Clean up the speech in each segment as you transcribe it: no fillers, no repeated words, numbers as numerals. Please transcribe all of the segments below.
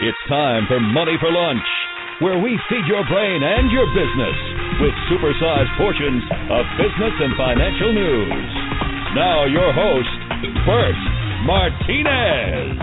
It's time for Money for Lunch, where we feed your brain and your business with supersized portions of business and financial news. Now your host, Bert Martinez.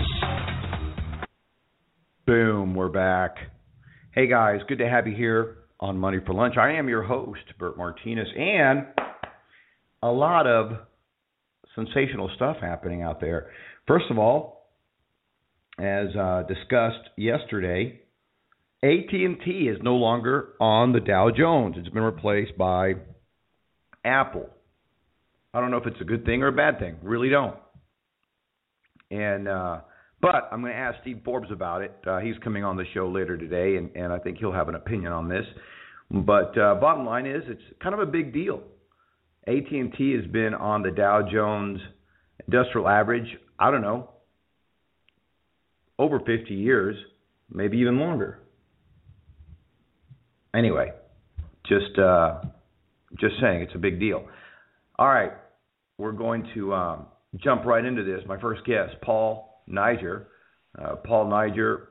Boom, we're back. Hey guys, good to have you here on Money for Lunch. I am your host, Bert Martinez, and a lot of sensational stuff happening out there. First of all, as discussed yesterday, AT&T is no longer on the Dow Jones. It's been replaced by Apple. I don't know if it's a good thing or a bad thing. Really don't. And but I'm going to ask Steve Forbes about it. He's coming on the show later today, and I think he'll have an opinion on this. But bottom line is, it's kind of a big deal. AT&T has been on the Dow Jones Industrial Average, I don't know, over 50 years, maybe even longer. Anyway, just saying, it's a big deal. All right, we're going to jump right into this. My first guest, Paul Niger. Paul Niger,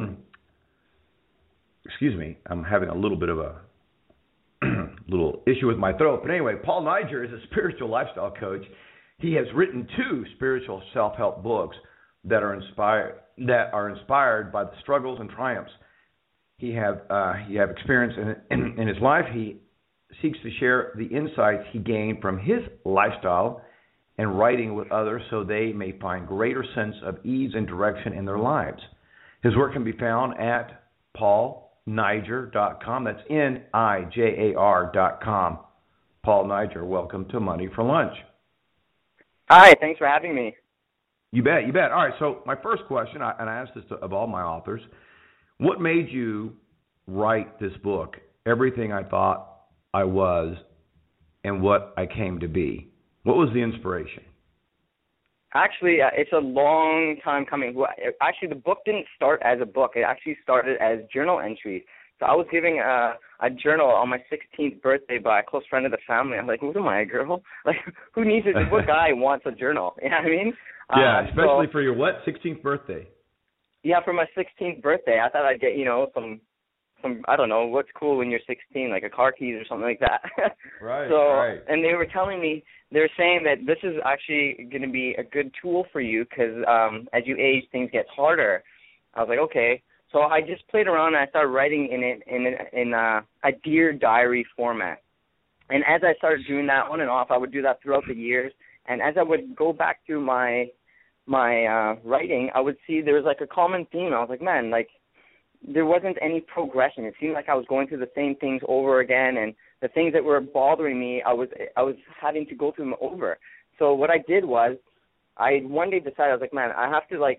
excuse me, I'm having a little bit of a little issue with my throat. But anyway, Paul Niger is a spiritual lifestyle coach. He has written 2 spiritual self-help books that are inspired by the struggles and triumphs he have experienced in his life. He seeks to share the insights he gained from his lifestyle and writing with others so they may find greater sense of ease and direction in their lives. His work can be found at paulniger.com. That's Nijar.com. Paul Niger, welcome to Money for Lunch. Hi, thanks for having me. You bet. All right, so my first question, and I asked this of all my authors, what made you write this book, Everything I Thought I Was and What I Came to Be? What was the inspiration? Actually, it's a long time coming. Actually, the book didn't start as a book. It actually started as journal entries. So I was giving a journal on my 16th birthday by a close friend of the family. I'm like, what am I, a girl? Like, who needs it? What guy wants a journal? You know what I mean? Yeah, especially for your what, 16th birthday? Yeah, for my 16th birthday. I thought I'd get, some I don't know, what's cool when you're 16, like a car keys or something like that. Right, so, right. And they were telling me, they were saying that this is actually going to be a good tool for you because as you age, things get harder. I was like, okay. So I just played around and I started writing in it in a Dear Diary format. And as I started doing that on and off, I would do that throughout the years. And as I would go back through my writing, I would see there was like a common theme. I was like, man, like there wasn't any progression. It seemed like I was going through the same things over again, and the things that were bothering me, I was having to go through them over. So what I did was, I one day decided, I was like, man, I have to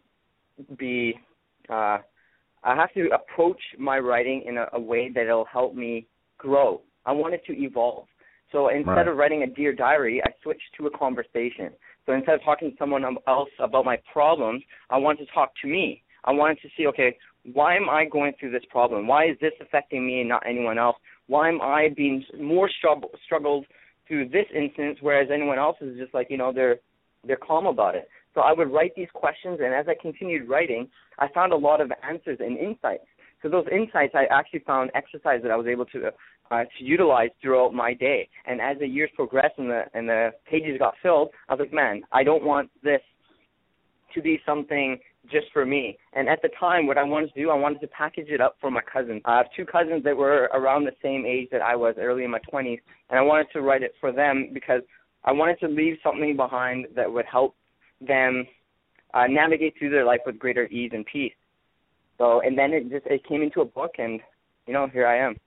I have to approach my writing in a way that it'll help me grow. I wanted to evolve. So instead of writing a Dear Diary, I switched to a conversation. So instead of talking to someone else about my problems, I wanted to talk to me. I wanted to see, okay, why am I going through this problem? Why is this affecting me and not anyone else? Why am I being more struggled through this instance, whereas anyone else is just like, they're calm about it. So I would write these questions, and as I continued writing, I found a lot of answers and insights. So those insights, I actually found exercise that I was able to utilize throughout my day. And as the years progressed and the pages got filled, I was like, man, I don't want this to be something just for me. And at the time, what I wanted to do, I wanted to package it up for my cousins. I have 2 cousins that were around the same age that I was, early in my 20s, and I wanted to write it for them because I wanted to leave something behind that would help them navigate through their life with greater ease and peace. So, and then it came into a book, and, here I am.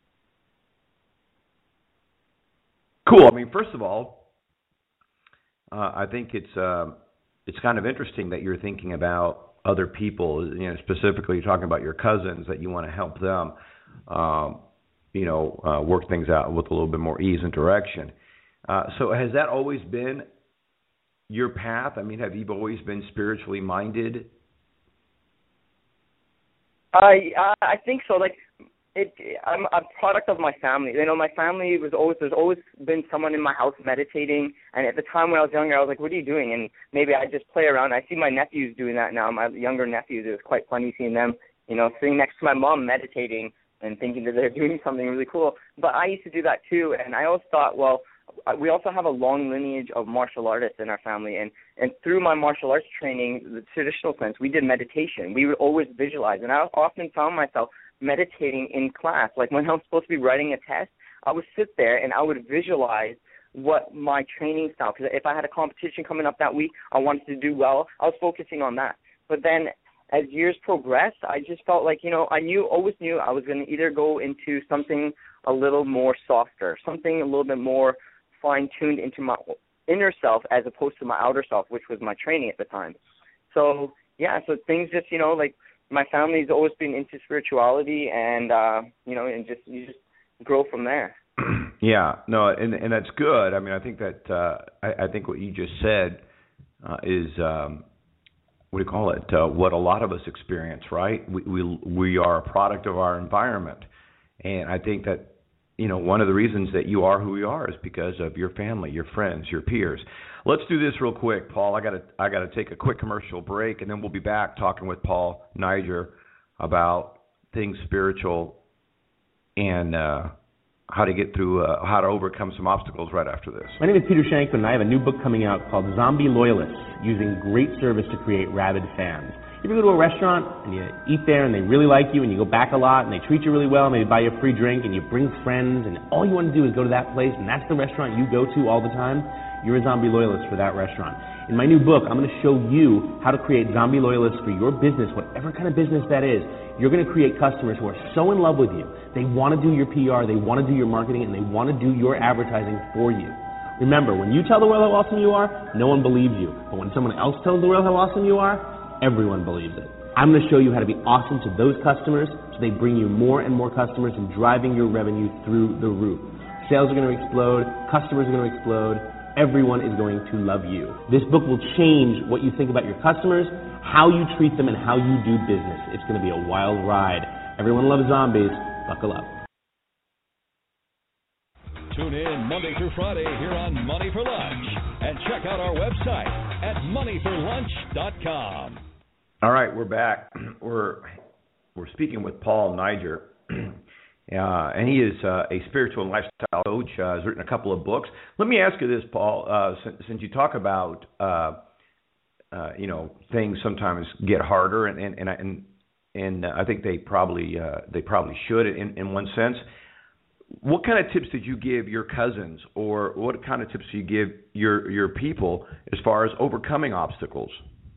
Cool. I mean, first of all, I think it's kind of interesting that you're thinking about other people. Specifically, you're talking about your cousins, that you want to help them, work things out with a little bit more ease and direction. So, has that always been your path? I mean, have you always been spiritually minded? I think so. Like, I'm a product of my family. You know, my family there's always been someone in my house meditating. And at the time when I was younger, I was like, what are you doing? And maybe I just play around. I see my nephews doing that now, my younger nephews. It was quite funny seeing them, you know, sitting next to my mom meditating and thinking that they're doing something really cool. But I used to do that too. And I always thought, well, we also have a long lineage of martial artists in our family. And through my martial arts training, the traditional sense, we did meditation. We would always visualize. And I often found myself meditating in class. Like when I was supposed to be writing a test, I would sit there and I would visualize what my training style, because if I had a competition coming up that week, I wanted to do well, I was focusing on that. But then as years progressed, I just felt like, you know, always knew I was going to either go into something a little more softer, something a little bit more fine-tuned into my inner self as opposed to my outer self, which was my training at the time. So, yeah, so things just, you know, like my family's always been into spirituality and, you know, and you just grow from there. Yeah, no, and that's good. I mean, I think that I think what you just said is what do you call it? What a lot of us experience, right? We are a product of our environment, and I think that, you know, one of the reasons that you are who you are is because of your family, your friends, your peers. Let's do this real quick, Paul. I got to take a quick commercial break, and then we'll be back talking with Paul Niger about things spiritual and how to get through, how to overcome some obstacles right after this. My name is Peter Shankman, and I have a new book coming out called Zombie Loyalists, Using Great Service to Create Rabid Fans. You ever go to a restaurant and you eat there and they really like you and you go back a lot and they treat you really well and they buy you a free drink and you bring friends and all you want to do is go to that place and that's the restaurant you go to all the time? You're a zombie loyalist for that restaurant. In my new book, I'm going to show you how to create zombie loyalists for your business, whatever kind of business that is. You're going to create customers who are so in love with you. They want to do your PR, they want to do your marketing, and they want to do your advertising for you. Remember, when you tell the world how awesome you are, no one believes you. But when someone else tells the world how awesome you are, everyone believes it. I'm going to show you how to be awesome to those customers so they bring you more and more customers and driving your revenue through the roof. Sales are going to explode. Customers are going to explode. Everyone is going to love you. This book will change what you think about your customers, how you treat them, and how you do business. It's going to be a wild ride. Everyone loves zombies. Buckle up. Tune in Monday through Friday here on Money for Lunch and check out our website at moneyforlunch.com. All right, we're back. We're speaking with Paul Niger, and he is a spiritual and lifestyle coach. Has written a couple of books. Let me ask you this, Paul. Since you talk about you know, things sometimes get harder, and I think they probably should in one sense. What kind of tips did you give your cousins, or what kind of tips do you give your people as far as overcoming obstacles?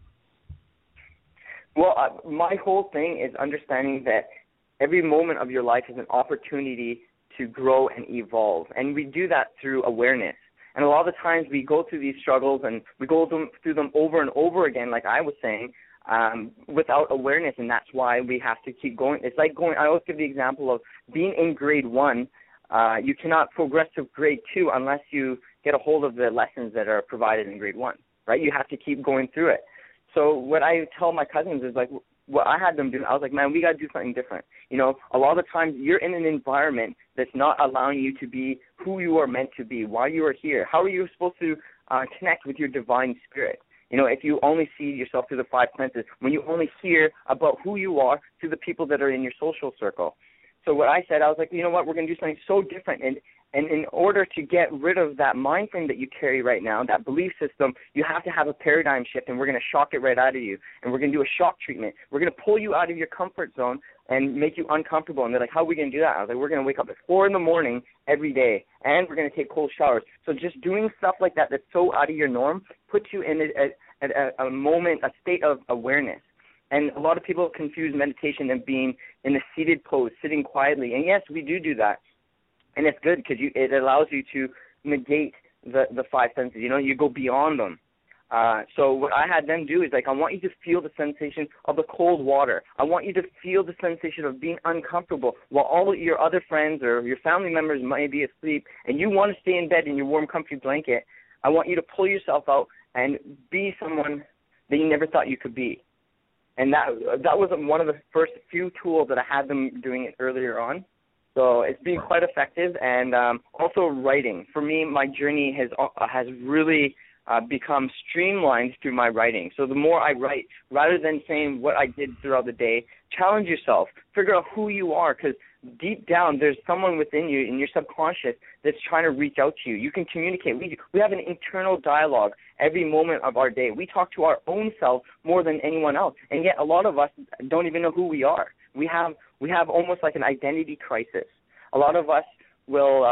Well, my whole thing is understanding that every moment of your life is an opportunity to grow and evolve, and we do that through awareness. And a lot of the times we go through these struggles and we go through them over and over again, like I was saying, without awareness, and that's why we have to keep going. It's like I always give the example of being in grade 1. You cannot progress to grade 2 unless you get a hold of the lessons that are provided in grade 1, right? You have to keep going through it. So what I tell my cousins is, like, what I had them do, I was like, man, we got to do something different. You know, a lot of the times you're in an environment that's not allowing you to be who you are meant to be, why you are here. How are you supposed to connect with your divine spirit? You know, if you only see yourself through the 5 senses, when you only hear about who you are through the people that are in your social circle. So what I said, I was like, you know what, we're going to do something so different. And in order to get rid of that mind frame that you carry right now, that belief system, you have to have a paradigm shift, and we're going to shock it right out of you. And we're going to do a shock treatment. We're going to pull you out of your comfort zone and make you uncomfortable. And they're like, how are we going to do that? I was like, we're going to wake up at 4 a.m. every day, and we're going to take cold showers. So just doing stuff like that that's so out of your norm puts you in a moment, a state of awareness. And a lot of people confuse meditation and being in a seated pose, sitting quietly. And yes, we do that. And it's good because it allows you to negate the 5 senses. You know, you go beyond them. So what I had them do is, like, I want you to feel the sensation of the cold water. I want you to feel the sensation of being uncomfortable while all of your other friends or your family members might be asleep and you want to stay in bed in your warm, comfy blanket. I want you to pull yourself out and be someone that you never thought you could be. And that was one of the first few tools that I had them doing it earlier on. So it's been quite effective. And also writing. For me, my journey has really become streamlined through my writing. So the more I write, rather than saying what I did throughout the day, challenge yourself. Figure out who you are, because deep down there's someone within you in your subconscious that's trying to reach out to you. You can communicate. We have an internal dialogue every moment of our day. We talk to our own self more than anyone else, and yet a lot of us don't even know who we are. We have almost like an identity crisis. A lot of us will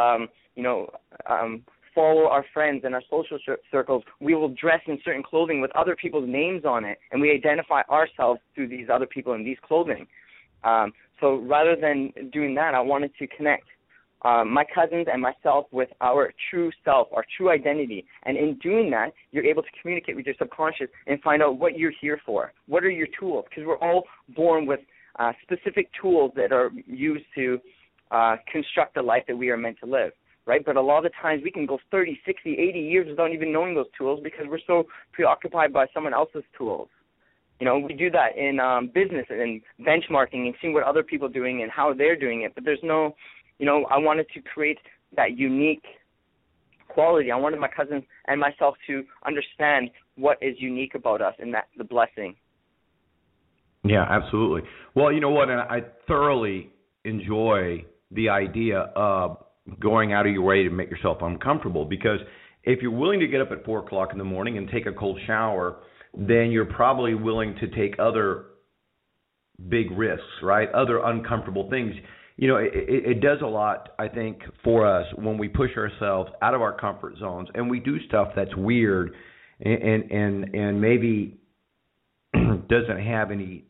follow our friends and our social circles. We will dress in certain clothing with other people's names on it, and we identify ourselves through these other people in these clothing. So rather than doing that, I wanted to connect my cousins and myself with our true self, our true identity. And in doing that, you're able to communicate with your subconscious and find out what you're here for. What are your tools? Because we're all born with specific tools that are used to construct the life that we are meant to live. Right? But a lot of times we can go 30, 60, 80 years without even knowing those tools because we're so preoccupied by someone else's tools. We do that in business and benchmarking and seeing what other people are doing and how they're doing it. But there's no, I wanted to create that unique quality. I wanted my cousins and myself to understand what is unique about us and that's the blessing. Yeah, absolutely. Well, you know what? And I thoroughly enjoy the idea of going out of your way to make yourself uncomfortable, because if you're willing to get up at 4 o'clock in the morning and take a cold shower, then you're probably willing to take other big risks, right? Other uncomfortable things. It does a lot, I think, for us when we push ourselves out of our comfort zones and we do stuff that's weird and maybe doesn't have any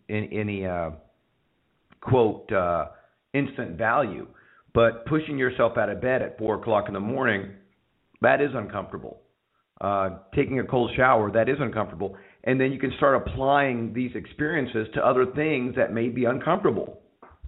quote instant value. But pushing yourself out of bed at 4 o'clock in the morning, that is uncomfortable. Taking a cold shower, that is uncomfortable. And then you can start applying these experiences to other things that may be uncomfortable.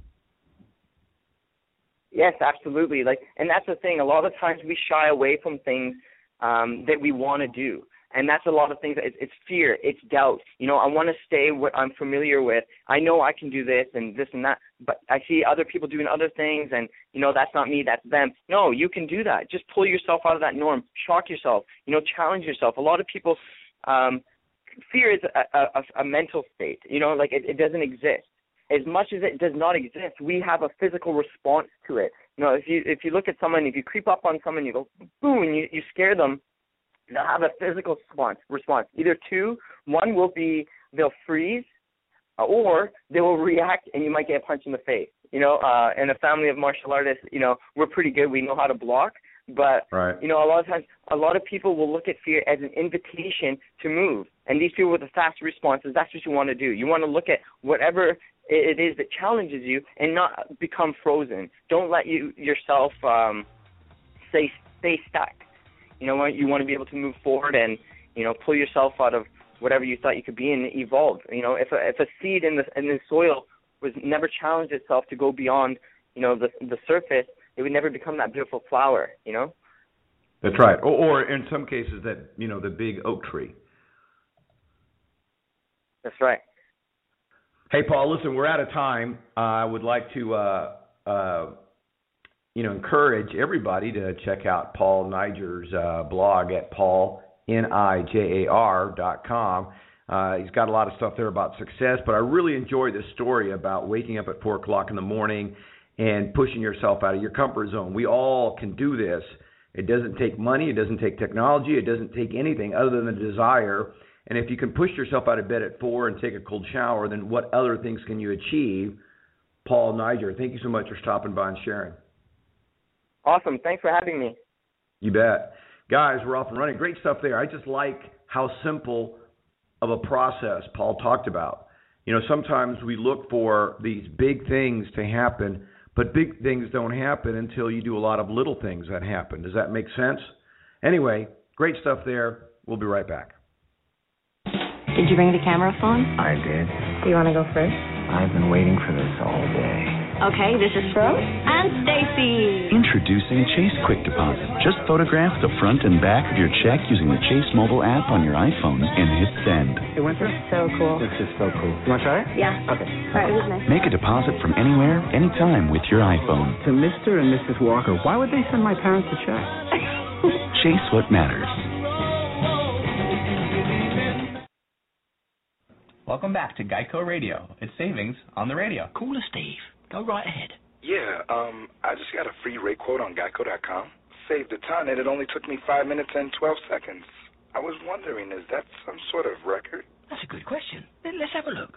Yes, absolutely. And that's the thing. A lot of times we shy away from things that we want to do. And that's a lot of things. It's fear. It's doubt. I want to stay what I'm familiar with. I know I can do this and this and that, but I see other people doing other things, and, that's not me, that's them. No, you can do that. Just pull yourself out of that norm. Shock yourself. Challenge yourself. A lot of people, fear is a mental state. It doesn't exist. As much as it does not exist, we have a physical response to it. If you look at someone, if you creep up on someone, you go, boom, and you scare them, they'll have a physical response. Either two, one will be they'll freeze, or they will react, and you might get a punch in the face. In a family of martial artists, we're pretty good. We know how to block. But, right. A lot of times, a lot of people will look at fear as an invitation to move. And these people with the fast responses, that's what you want to do. You want to look at whatever it is that challenges you and not become frozen. Don't let yourself stay stuck. You want to be able to move forward and, pull yourself out of whatever you thought you could be and evolve. If a seed in the soil was never challenged itself to go beyond, the surface, it would never become that beautiful flower, That's right. Or in some cases that, the big oak tree. That's right. Hey, Paul, listen, we're out of time. I would like to, encourage everybody to check out Paul Niger's blog at paulnijar.com. He's got a lot of stuff there about success, but I really enjoy this story about waking up at 4 o'clock in the morning and pushing yourself out of your comfort zone. We all can do this. It doesn't take money. It doesn't take technology. It doesn't take anything other than a desire. And if you can push yourself out of bed at 4 and take a cold shower, then what other things can you achieve? Paul Niger, thank you so much for stopping by and sharing. Awesome. Thanks for having me. You bet. Guys, we're off and running. Great stuff there. I just like how simple of a process Paul talked about. Sometimes we look for these big things to happen, but big things don't happen until you do a lot of little things that happen. Does that make sense? Anyway, great stuff there. We'll be right back. Did you bring the camera phone? I did. Do you want to go first? I've been waiting for this all day. Okay, this is Rose and Stacy. Introducing Chase Quick Deposit. Just photograph the front and back of your check using the Chase mobile app on your iPhone and hit send. It went through? So cool. This is so cool. You want to try it? Yeah. Okay. All right, this is nice. Make a deposit from anywhere, anytime with your iPhone. To Mr. and Mrs. Walker, why would they send my parents a check? Chase what matters. Welcome back to Geico Radio. It's savings on the radio. Cooler Steve. Go right ahead. Yeah, I just got a free rate quote on Geico.com. Saved a ton, and it only took me 5 minutes and 12 seconds. I was wondering, is that some sort of record? That's a good question. Let's have a look.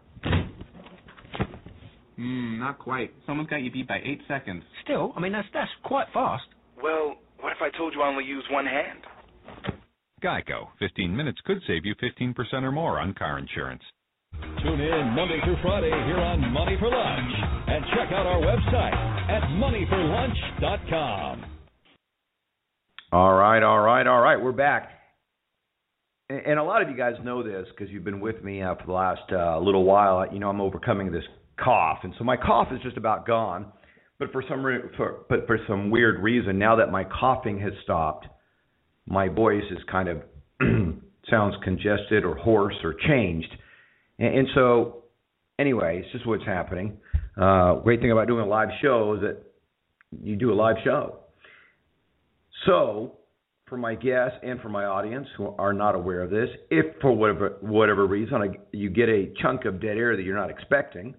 Not quite. Someone's got you beat by 8 seconds. Still, I mean, that's quite fast. Well, what if I told you I only use one hand? Geico. 15 minutes could save you 15% or more on car insurance. Tune in Monday through Friday here on Money for Lunch. And check out our website at moneyforlunch.com. All right. We're back. And a lot of you guys know this because you've been with me for the last little while. You know, I'm overcoming this cough. And so my cough is just about gone. But for some weird reason, now that my coughing has stopped, my voice is kind of sounds congested or hoarse or changed. And so, anyway, it's just what's happening. Great thing about doing a live show is that you do a live show. So, for my guests and for my audience who are not aware of this, if for whatever reason you get a chunk of dead air that you're not expecting,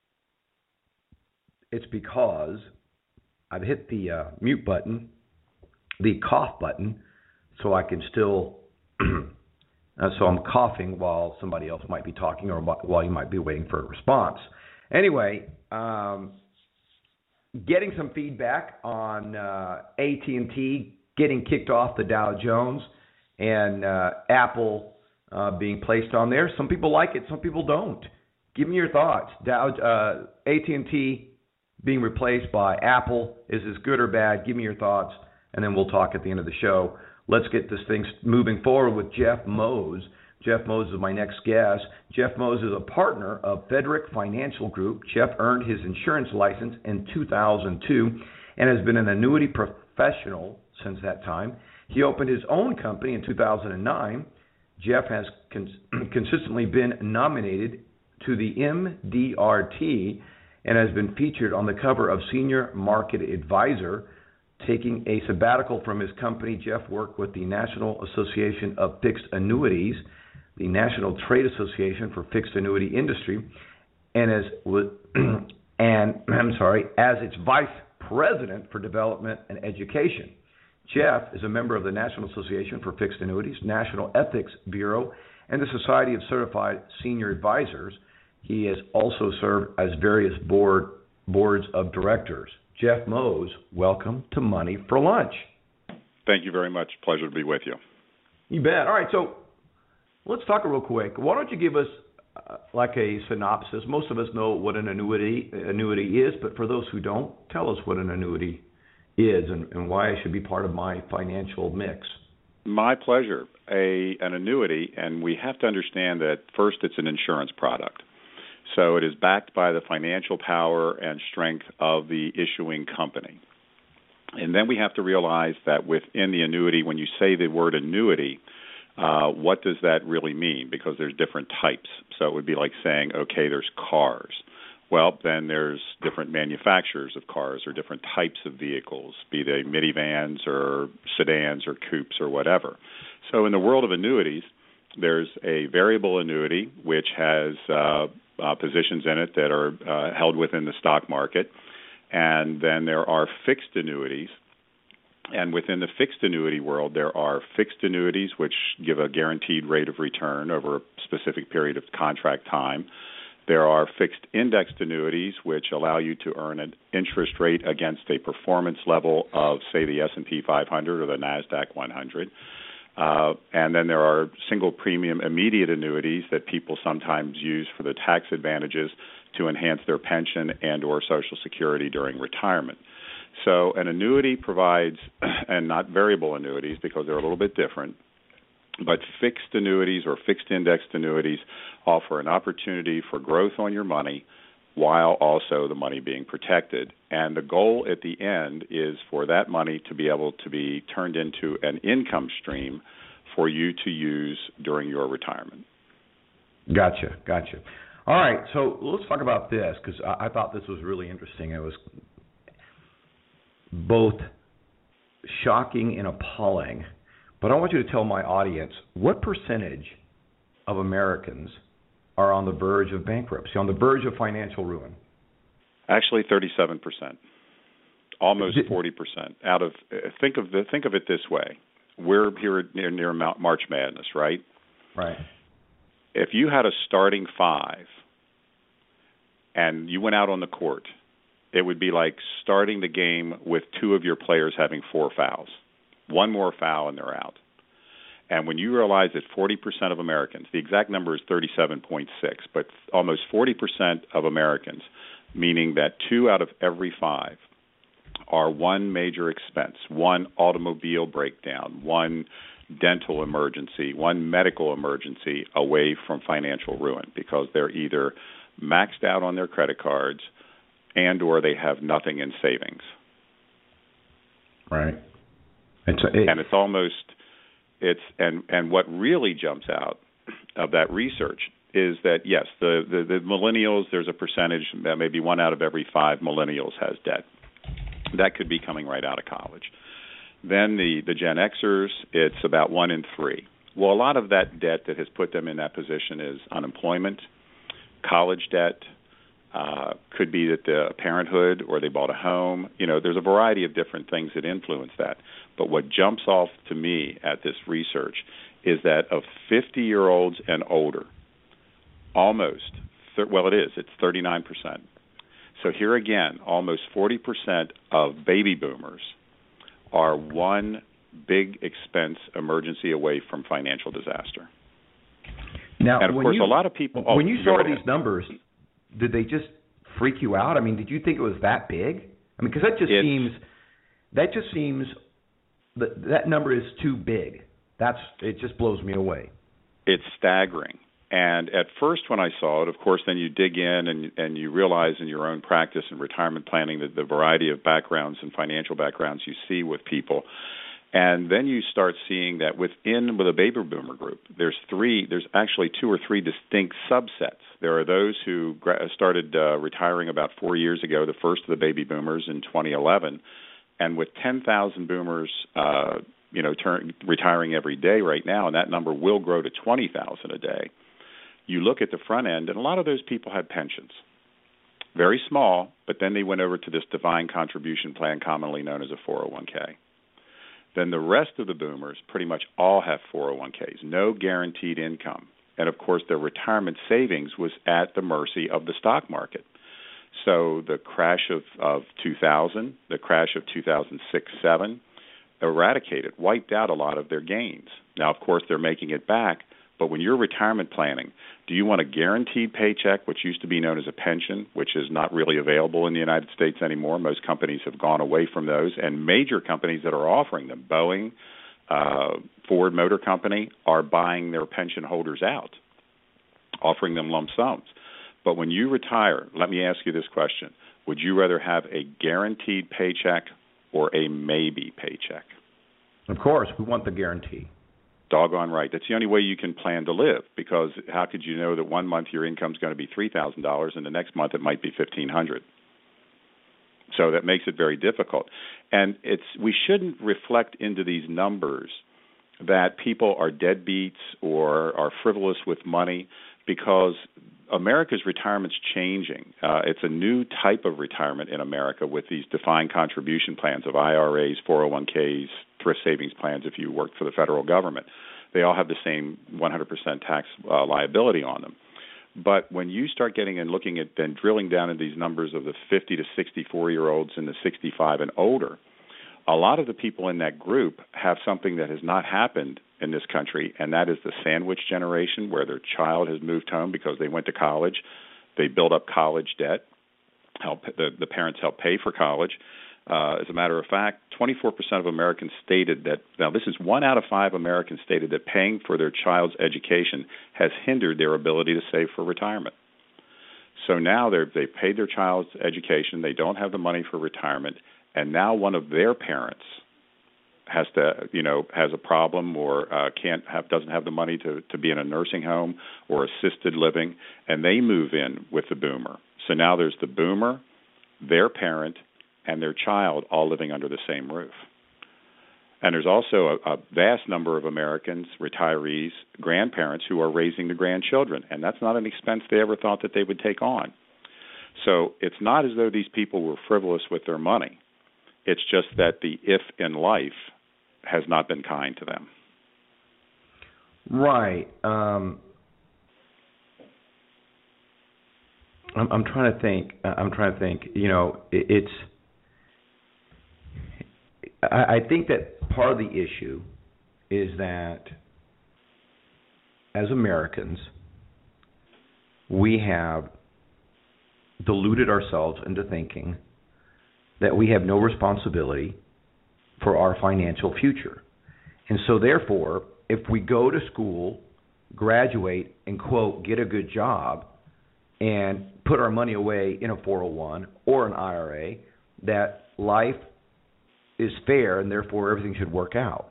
it's because I've hit the mute button, the cough button, so I can still... so I'm coughing while somebody else might be talking or while you might be waiting for a response. Anyway, getting some feedback on AT&T getting kicked off the Dow Jones and Apple being placed on there. Some people like it, some people don't. Give me your thoughts. AT&T being replaced by Apple, is this good or bad? Give me your thoughts, and then we'll talk at the end of the show. Let's get this thing moving forward with Jeff Mose. Jeff Mose is my next guest. Jeff Mose is a partner of Frederick Financial Group. Jeff earned his insurance license in 2002 and has been an annuity professional since that time. He opened his own company in 2009. Jeff has consistently been nominated to the MDRT and has been featured on the cover of Senior Market Advisor. Taking a sabbatical from his company, Jeff worked with the National Association of Fixed Annuities, the National Trade Association for Fixed Annuity Industry, and as its vice president for development and education. Jeff is a member of the National Association for Fixed Annuities, National Ethics Bureau, and the Society of Certified Senior Advisors. He has also served as various boards of directors. Jeff Mose, welcome to Money for Lunch. Thank you very much. Pleasure to be with you. You bet. All right, so let's talk real quick. Why don't you give us like a synopsis? Most of us know what an annuity is, but for those who don't, tell us what an annuity is and why it should be part of my financial mix. My pleasure. An annuity, and we have to understand that first it's an insurance product. So it is backed by the financial power and strength of the issuing company. And then we have to realize that within the annuity, when you say the word annuity, what does that really mean? Because there's different types. So it would be like saying, okay, there's cars. Well, then there's different manufacturers of cars or different types of vehicles, be they minivans or sedans or coupes or whatever. So in the world of annuities, there's a variable annuity, which has positions in it that are held within the stock market. And then there are fixed annuities. And within the fixed annuity world, there are fixed annuities, which give a guaranteed rate of return over a specific period of contract time. There are fixed indexed annuities, which allow you to earn an interest rate against a performance level of, say, the S&P 500 or the NASDAQ 100. And then there are single premium immediate annuities that people sometimes use for the tax advantages to enhance their pension and or Social Security during retirement. So an annuity provides, and not variable annuities because they're a little bit different, but fixed annuities or fixed indexed annuities offer an opportunity for growth on your money while also the money being protected. And the goal at the end is for that money to be able to be turned into an income stream for you to use during your retirement. Gotcha. All right, so let's talk about this, because I thought this was really interesting. It was both shocking and appalling. But I want you to tell my audience, what percentage of Americans are on the verge of bankruptcy, on the verge of financial ruin? Actually, 37%, almost 40%. Out of think of it this way: we're here near March Madness, right? Right. If you had a starting five and you went out on the court, it would be like starting the game with two of your players having 4 fouls. One more foul and they're out. And when you realize that 40% of Americans, the exact number is 37.6, but almost 40% of Americans, meaning that 2 out of every 5 are one major expense, one automobile breakdown, one dental emergency, one medical emergency away from financial ruin, because they're either maxed out on their credit cards and or they have nothing in savings. Right. And what really jumps out of that research is that, yes, the millennials, there's a percentage that maybe 1 out of every 5 millennials has debt. That could be coming right out of college. Then the Gen Xers, it's about 1 in 3. Well, a lot of that debt that has put them in that position is unemployment, college debt, could be that the parenthood or they bought a home. There's a variety of different things that influence that. But what jumps off to me at this research is that of 50-year-olds and older, it's 39%. So here again, almost 40% of baby boomers are one big expense emergency away from financial disaster. Now, and of course, a lot of people. When you saw these numbers, did they just freak you out? I mean, did you think it was that big? I mean, because that just seems that number is too big. It just blows me away. It's staggering. And at first when I saw it, of course, then you dig in and you realize in your own practice and retirement planning the variety of backgrounds and financial backgrounds you see with people. And then you start seeing that with a baby boomer group, there's actually 2 or 3 distinct subsets. There are those who started retiring about 4 years ago, the first of the baby boomers in 2011, and with 10,000 boomers retiring every day right now, and that number will grow to 20,000 a day. You look at the front end, and a lot of those people had pensions. Very small, but then they went over to this defined contribution plan, commonly known as a 401k. Then the rest of the boomers pretty much all have 401ks, no guaranteed income. And, of course, their retirement savings was at the mercy of the stock market. So the crash of 2000, the crash of 2006-07, wiped out a lot of their gains. Now, of course, they're making it back. But when you're retirement planning, do you want a guaranteed paycheck, which used to be known as a pension, which is not really available in the United States anymore? Most companies have gone away from those, and major companies that are offering them, Boeing, Ford Motor Company, are buying their pension holders out, offering them lump sums. But when you retire, let me ask you this question. Would you rather have a guaranteed paycheck or a maybe paycheck? Of course, we want the guarantee. Doggone right. That's the only way you can plan to live, because how could you know that 1 month your income is going to be $3,000 and the next month it might be $1,500? So that makes it very difficult. And we shouldn't reflect into these numbers that people are deadbeats or are frivolous with money, because America's retirement's changing. It's a new type of retirement in America with these defined contribution plans of IRAs, 401ks, thrift savings plans if you work for the federal government. They all have the same 100% tax liability on them. But when you start getting and looking at then drilling down into these numbers of the 50 to 64-year-olds and the 65 and older, a lot of the people in that group have something that has not happened in this country, and that is the sandwich generation, where their child has moved home because they went to college. They build up college debt. The parents help pay for college. As a matter of fact, 24% of Americans stated that, now this is 1 out of 5 Americans stated that paying for their child's education has hindered their ability to save for retirement. So now they've paid their child's education. They don't have the money for retirement, and now one of their parents has a problem or doesn't have the money to be in a nursing home or assisted living, and they move in with the boomer. So now there's the boomer, their parent, and their child all living under the same roof. And there's also a vast number of Americans, retirees, grandparents who are raising the grandchildren, and that's not an expense they ever thought that they would take on. So it's not as though these people were frivolous with their money. It's just that the if in life has not been kind to them. Right. I'm trying to think. I think that part of the issue is that as Americans, we have deluded ourselves into thinking that we have no responsibility for our financial future. And so therefore, if we go to school, graduate, and, quote, get a good job, and put our money away in a 401 or an IRA, that life is fair and therefore everything should work out.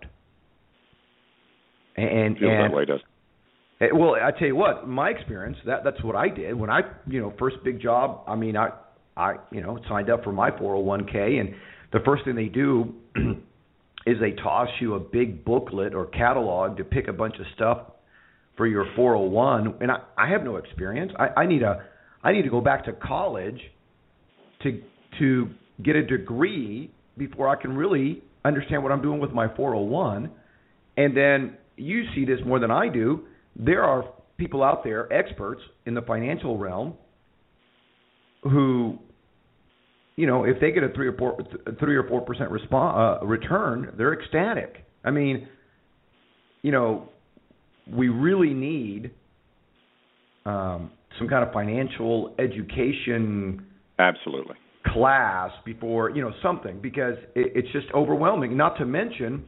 And that way, does. Well, I tell you what, my experience, that's what I did when I, first big job. I mean, I signed up for my 401k, and the first thing they do is they toss you a big booklet or catalog to pick a bunch of stuff for your 401. And I have no experience. I need to go back to college to get a degree before I can really understand what I'm doing with my 401. And then you see this more than I do. There are people out there, experts in the financial realm, who, if they get a 3 or 4% return, they're ecstatic. I mean, we really need some kind of financial education. Absolutely. Class before, something, because it's just overwhelming. Not to mention,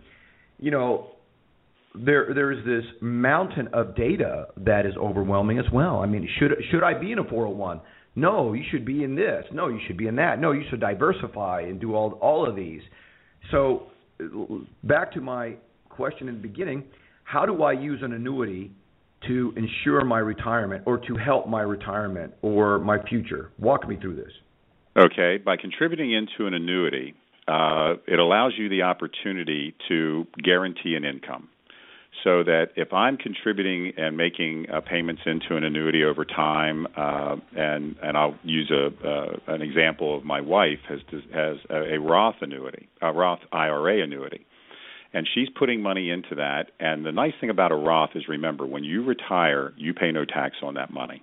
there's this mountain of data that is overwhelming as well. I mean, should I be in a 401? No, you should be in this. No, you should be in that. No, you should diversify and do all of these. So back to my question in the beginning, how do I use an annuity to ensure my retirement or to help my retirement or my future? Walk me through this. Okay, by contributing into an annuity, it allows you the opportunity to guarantee an income. So that if I'm contributing and making payments into an annuity over time, and I'll use an example of my wife has a Roth annuity, a Roth IRA annuity, and she's putting money into that. And the nice thing about a Roth is, remember, when you retire, you pay no tax on that money.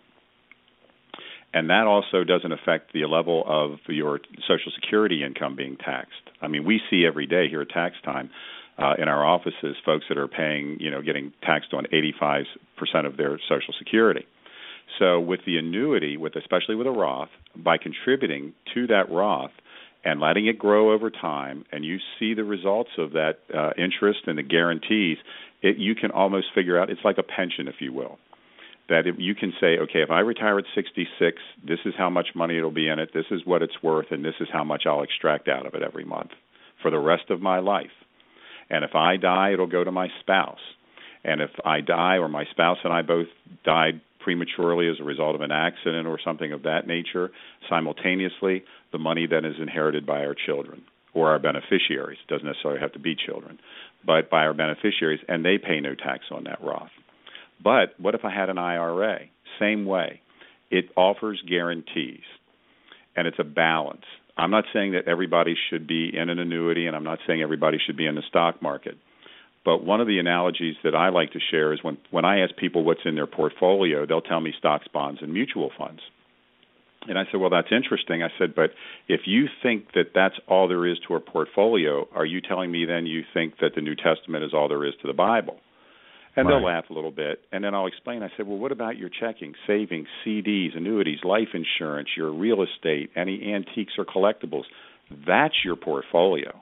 And that also doesn't affect the level of your Social Security income being taxed. I mean, we see every day here at Tax Time in our offices folks that are paying, getting taxed on 85% of their Social Security. So with the annuity, especially with a Roth, by contributing to that Roth and letting it grow over time, and you see the results of that interest and the guarantees, you can almost figure out, it's like a pension, if you will. That you can say, okay, if I retire at 66, this is how much money it'll be in it, this is what it's worth, and this is how much I'll extract out of it every month for the rest of my life. And if I die, it'll go to my spouse. And if I die or my spouse and I both died prematurely as a result of an accident or something of that nature, simultaneously, the money then is inherited by our children or our beneficiaries. It doesn't necessarily have to be children, but by our beneficiaries, and they pay no tax on that Roth. But what if I had an IRA? Same way. It offers guarantees, and it's a balance. I'm not saying that everybody should be in an annuity, and I'm not saying everybody should be in the stock market. But one of the analogies that I like to share is when I ask people what's in their portfolio, they'll tell me stocks, bonds, and mutual funds. And I said, well, that's interesting. I said, but if you think that that's all there is to a portfolio, are you telling me then you think that the New Testament is all there is to the Bible? And they'll laugh a little bit, and then I'll explain. I said, well, what about your checking, savings, CDs, annuities, life insurance, your real estate, any antiques or collectibles? That's your portfolio.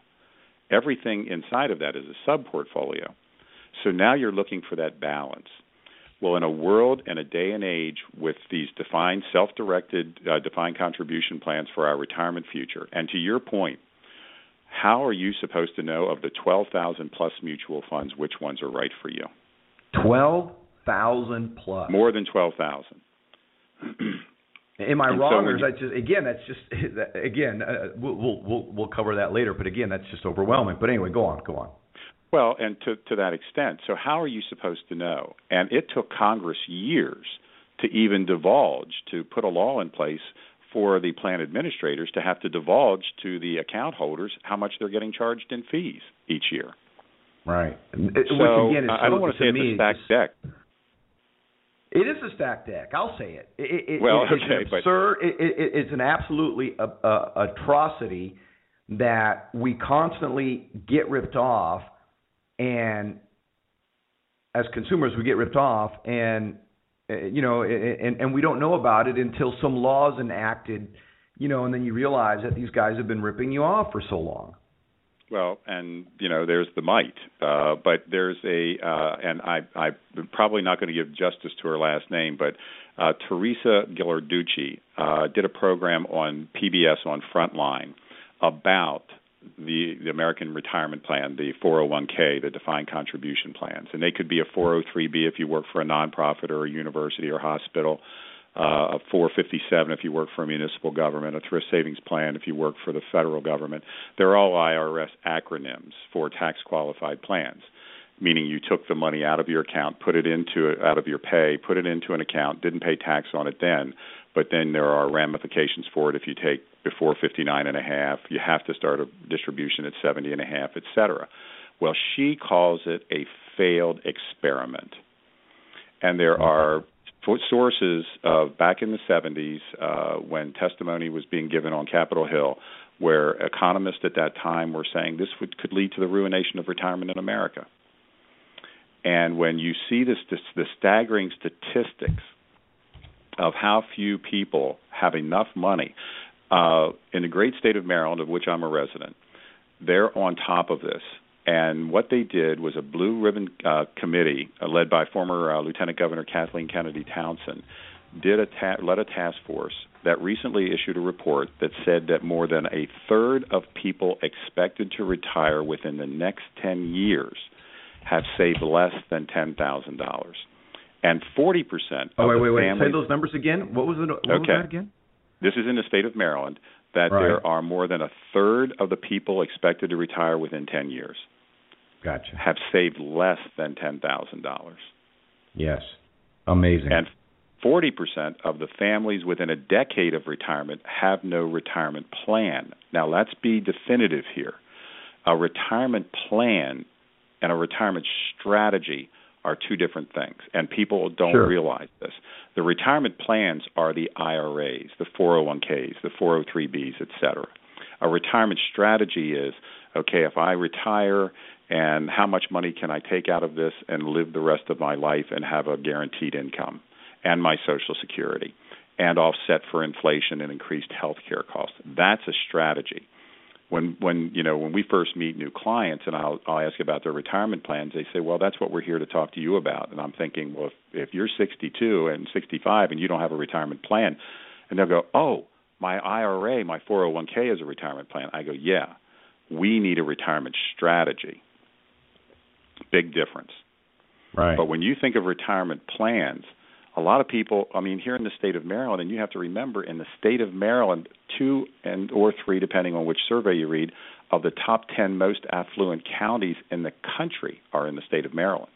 Everything inside of that is a sub-portfolio. So now you're looking for that balance. Well, in a world and a day and age with these defined, self-directed, defined contribution plans for our retirement future, and to your point, how are you supposed to know of the 12,000 plus mutual funds which ones are right for you? 12,000 plus. More than 12,000. Am I wrong, or is that just we'll cover that later. But again, that's just overwhelming. But anyway, go on. Well, and to that extent, so how are you supposed to know? And it took Congress years to even divulge, to put a law in place for the plan administrators to have to divulge to the account holders how much they're getting charged in fees each year. Right. So I don't want to say it's a stacked deck. It is a stacked deck. I'll say it. It's absurd. It's an absolutely atrocity that we constantly get ripped off, and as consumers we get ripped off, and and we don't know about it until some laws enacted, and then you realize that these guys have been ripping you off for so long. Well, and there's the might, but there's and I'm probably not going to give justice to her last name, but Teresa Ghilarducci did a program on PBS on Frontline about the American Retirement Plan, the 401k, the defined contribution plans, and they could be a 403b if you work for a nonprofit or a university or hospital. A 457 if you work for a municipal government, a thrift savings plan if you work for the federal government. They're all IRS acronyms for tax-qualified plans, meaning you took the money out of your account, out of your pay, put it into an account, didn't pay tax on it then, but then there are ramifications for it if you take before 59.5, you have to start a distribution at 70.5, et cetera. Well, she calls it a failed experiment. And there are sources of back in the 70s when testimony was being given on Capitol Hill where economists at that time were saying this could lead to the ruination of retirement in America. And when you see the staggering statistics of how few people have enough money, in the great state of Maryland, of which I'm a resident, they're on top of this. And what they did was a blue ribbon committee led by former Lieutenant Governor Kathleen Kennedy Townsend led a task force that recently issued a report that said that more than a third of people expected to retire within the next 10 years have saved less than $10,000. And 40% of the families... Say those numbers again. What was that again? This is in the state of Maryland, that there are more than a third of the people expected to retire within 10 years. Gotcha. Have saved less than $10,000. Yes. Amazing. And 40% of the families within a decade of retirement have no retirement plan. Now, let's be definitive here. A retirement plan and a retirement strategy are two different things, and people don't realize this. The retirement plans are the IRAs, the 401ks, the 403bs, et cetera. A retirement strategy is, okay, if I retire, and how much money can I take out of this and live the rest of my life and have a guaranteed income and my Social Security and offset for inflation and increased health care costs. That's a strategy. When we first meet new clients and I'll ask about their retirement plans, they say, well, that's what we're here to talk to you about. And I'm thinking, well, if you're 62 and 65 and you don't have a retirement plan, and they'll go, oh, my IRA, my 401k is a retirement plan. I go, yeah, we need a retirement strategy. Big difference. Right. But when you think of retirement plans, a lot of people, here in the state of Maryland, and you have to remember, in the state of Maryland, 2 or 3, depending on which survey you read, of the top 10 most affluent counties in the country are in the state of Maryland.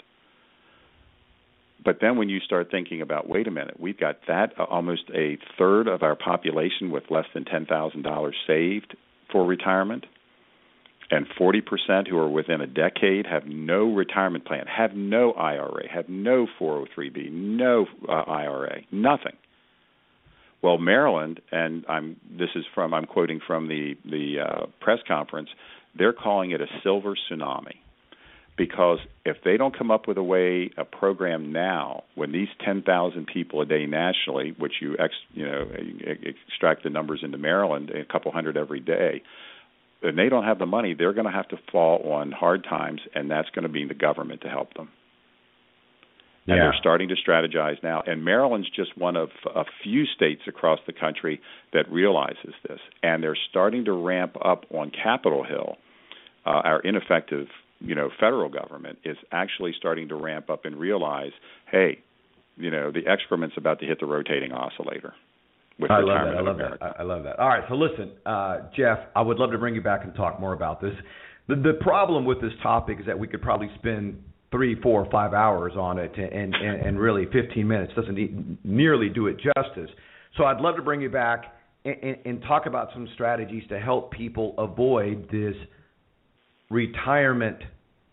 But then when you start thinking about, wait a minute, we've got that almost a third of our population with less than $10,000 saved for retirement, and 40% who are within a decade have no retirement plan, have no IRA, have no 403b, no IRA, nothing. Well, Maryland, and I'm quoting from the press conference, they're calling it a silver tsunami, because if they don't come up with a program now, when these 10,000 people a day nationally, which you extract the numbers into Maryland, a couple hundred every day, and they don't have the money, they're going to have to fall on hard times, and that's going to be the government to help them. And they're starting to strategize now. And Maryland's just one of a few states across the country that realizes this. And they're starting to ramp up on Capitol Hill. Our ineffective, federal government is actually starting to ramp up and realize, hey, the excrement's about to hit the rotating oscillator. I love that. All right, so listen, Jeff, I would love to bring you back and talk more about this. The problem with this topic is that we could probably spend 3, 4, 5 hours on it, and really 15 minutes doesn't nearly do it justice. So I'd love to bring you back and talk about some strategies to help people avoid this retirement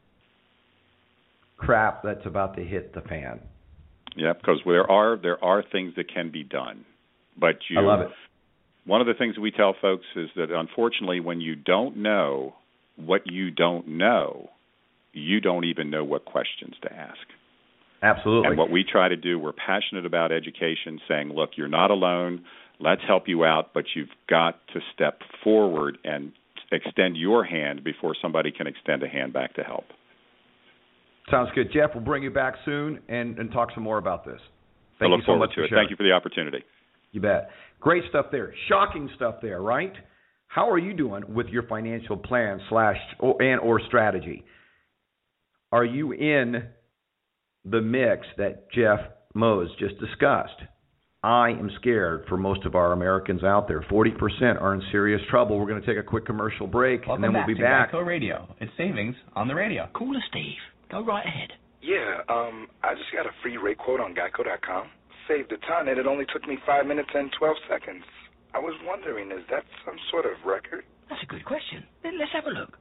crap that's about to hit the fan. Yeah, because there are things that can be done. But I love it. One of the things we tell folks is that, unfortunately, when you don't know what you don't know, you don't even know what questions to ask. Absolutely. And what we try to do, we're passionate about education, saying, look, you're not alone. Let's help you out, but you've got to step forward and extend your hand before somebody can extend a hand back to help. Sounds good. Jeff, we'll bring you back soon and talk some more about this. I look forward to it. Thank you for the opportunity. You bet. Great stuff there. Shocking stuff there, right? How are you doing with your financial plan or strategy? Are you in the mix that Jeff Mose just discussed? I am scared for most of our Americans out there. 40% are in serious trouble. We're going to take a quick commercial break, and then we'll be back. Welcome back to Geico Radio. It's savings on the radio. Call us, Steve. Go right ahead. Yeah, I just got a free rate quote on Geico.com. Saved a ton, and it only took me 5 minutes and 12 seconds. I was wondering, is that some sort of record? That's a good question. Let's have a look.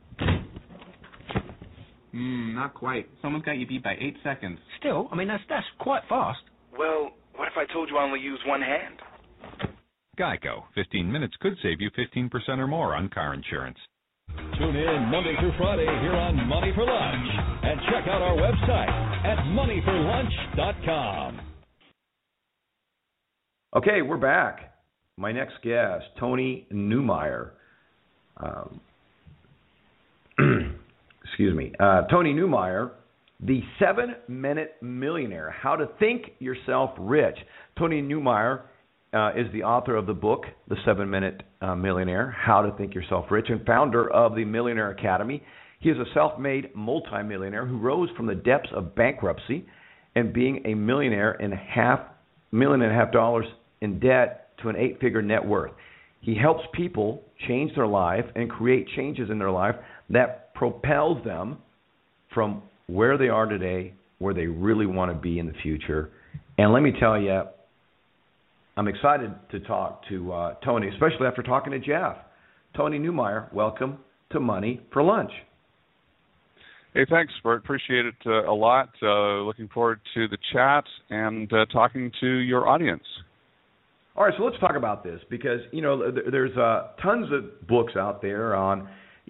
Not quite. Someone's got you beat by 8 seconds. Still, that's quite fast. Well, what if I told you I only use one hand? Geico. 15 minutes could save you 15% or more on car insurance. Tune in Monday through Friday here on Money for Lunch. And check out our website at moneyforlunch.com. Okay, we're back. My next guest, Tony Neumeyer. Tony Neumeyer, the 7-Minute Millionaire, How to Think Yourself Rich. Tony Neumeyer is the author of the book, The 7-Minute Millionaire, How to Think Yourself Rich, and founder of the Millionaire Academy. He is a self-made multimillionaire who rose from the depths of bankruptcy and being a millionaire and $1.5 million in debt to an 8-figure net worth. He helps people change their life and create changes in their life that propels them from where they are today, where they really want to be in the future. And let me tell you, I'm excited to talk to Tony, especially after talking to Jeff. Tony Neumeyer, welcome to Money for Lunch. Hey, thanks, Bert. Appreciate it a lot. Looking forward to the chat and talking to your audience. All right, so let's talk about this because, there's tons of books out there on,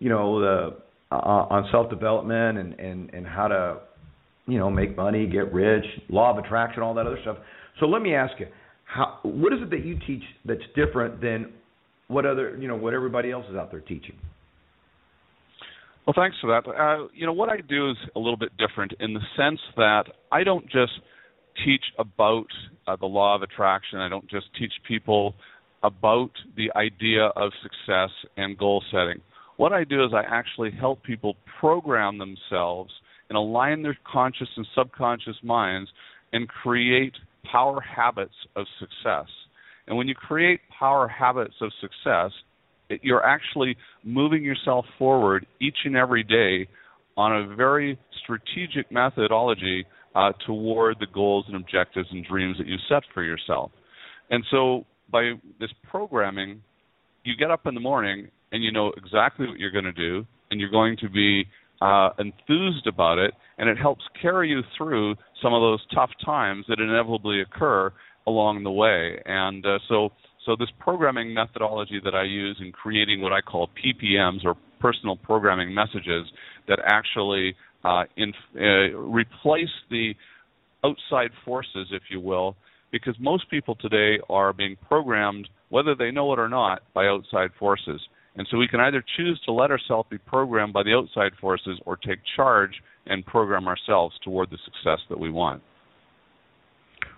on self-development and how to, make money, get rich, law of attraction, all that other stuff. So let me ask you, what is it that you teach that's different than what everybody else is out there teaching? Well, thanks for that. What I do is a little bit different in the sense that I don't just teach about the law of attraction. I don't just teach people about the idea of success and goal setting. What I do is I actually help people program themselves and align their conscious and subconscious minds and create power habits of success. And when you create power habits of success, you're actually moving yourself forward each and every day on a very strategic methodology toward the goals and objectives and dreams that you set for yourself. And so by this programming, you get up in the morning and you know exactly what you're going to do, and you're going to be enthused about it, and it helps carry you through some of those tough times that inevitably occur along the way. And so this programming methodology that I use in creating what I call PPMs, or personal programming messages, that actually replace the outside forces, if you will, because most people today are being programmed, whether they know it or not, by outside forces. And so we can either choose to let ourselves be programmed by the outside forces or take charge and program ourselves toward the success that we want.